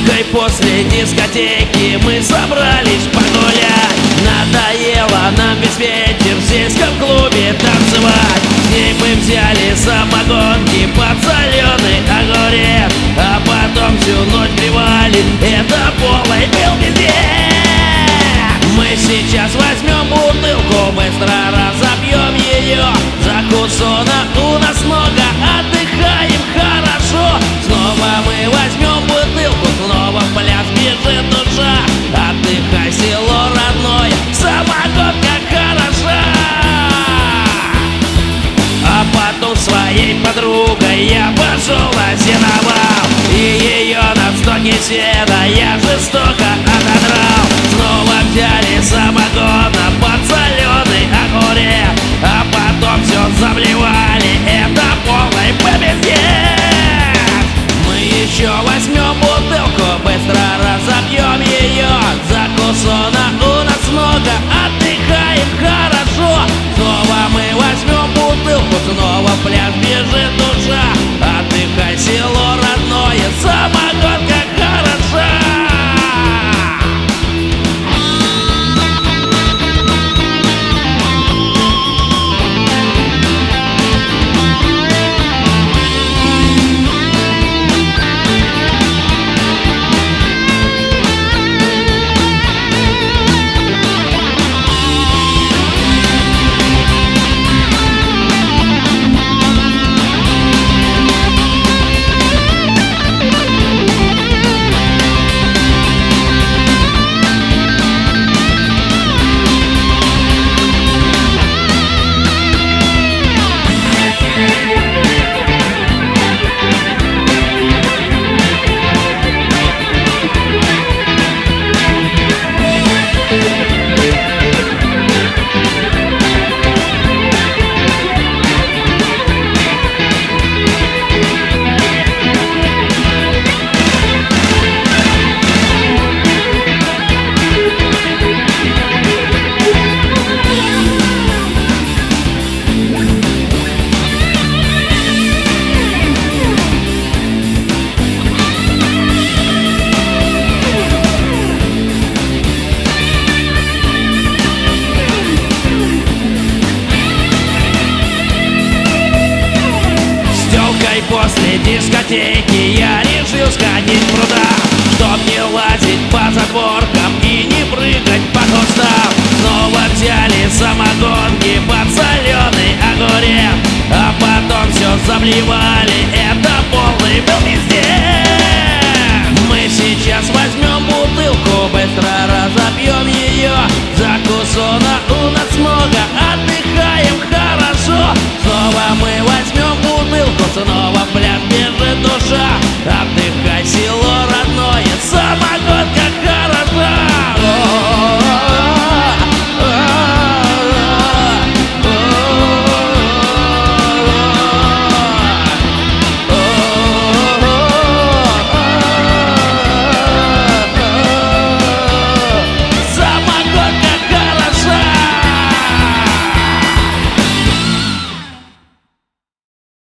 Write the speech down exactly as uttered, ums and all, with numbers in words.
Девкой после дискотеки мы собрались погулять. Надоело нам весь вечер в сельском клубе танцевать. С ней мы взяли самогонки под соленый огурец, а потом всю ночь блевали, это полный был везде. Мы сейчас возьмем бутылку, быстро разобьем ее. Закусона у нас много, отдыхаем хорошо. Снова мы возьмем бутылку, снова в пляс бежит душа. Отдыхай, село родное, самогонка хороша. А потом своей подругой я пошел на сеновал, и ее на стоке сена я жестоко отодрал. Снова взяли самогона под соленый огурец, а потом все заблевали, это полный победец. Мы еще возьмем бутылку, быстро разобьем ее. Закусона у нас много, отдыхаем хорошо. Снова мы возьмем бутылку, снова в пляс бежит душа. Отдыхай, село родное, самогонка хороша. После дискотеки я решил сходить в пруда, чтоб не лазить по затворкам и не прыгать по кустам. Снова взяли самогонки под соленый огурец, а потом все заблевали, это полный был везде. Мы сейчас возьмем бутылку, быстро разобьем ее. Закусона у нас много, отдыхаем хорошо. Снова мы возьмем